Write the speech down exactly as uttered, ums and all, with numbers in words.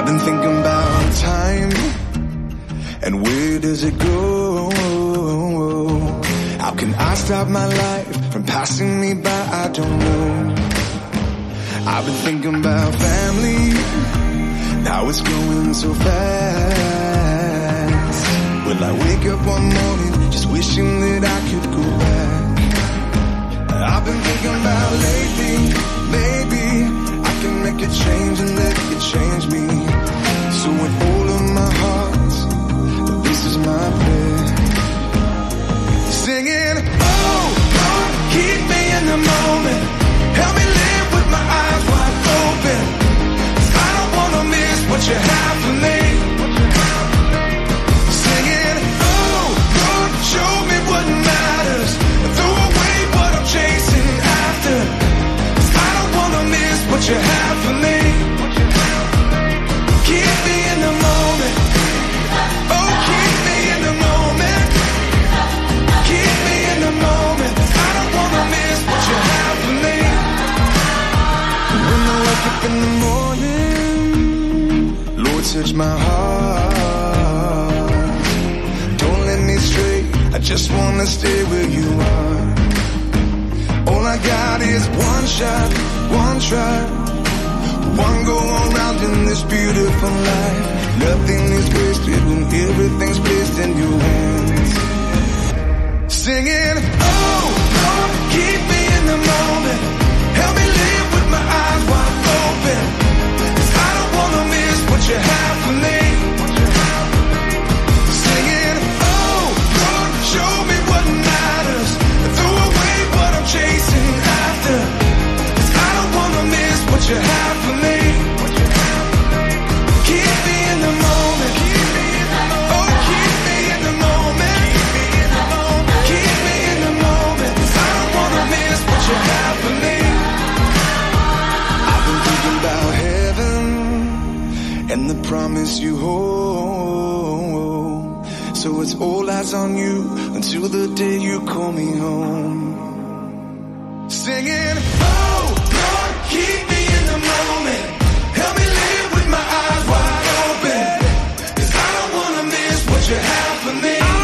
I've been thinking about time, and where does it go? How can I stop my life from passing me by? I don't know. I've been thinking about family, now it's going so fast. Will I wake up one morning just wishing that I could go back? I've been thinking about lately, maybe I can make a change and let it change me. So with all of my heart, this is my prayer. Singing, oh, Lord, keep me in the moment. Help me live with my eyes wide open. 'Cause I don't wanna miss what you have for me. Singing, oh, Lord, show me what matters. Throw away what I'm chasing after. 'Cause I don't wanna miss what you have for me. Keep me in the moment. Oh, keep me in the moment. Keep me in the moment. I don't wanna miss what you have for me. When I wake up in the morning, Lord, touch my heart. Don't let me stray, I just wanna stay where you are. All I got is one shot, one try, one go around in this beautiful life. Nothing is wasted when everything's placed in your hands. Singing, oh, Lord, keep me in the moment. Help me live with my eyes wide open. 'Cause I don't wanna miss what you have for me. Singing, oh, Lord, show me what matters. Throw away what I'm chasing after. 'Cause I don't wanna miss what you have for me. Keep me in the moment. Oh, keep me in the moment. Keep me in the moment. 'Cause I don't wanna miss what you have for me. I've been thinking about heaven and the promise you hold. So it's all eyes on you until the day you call me home. Singing, oh, Lord, keep me in the moment. Help me live with my eyes wide open. 'Cause I don't wanna miss what you have for me.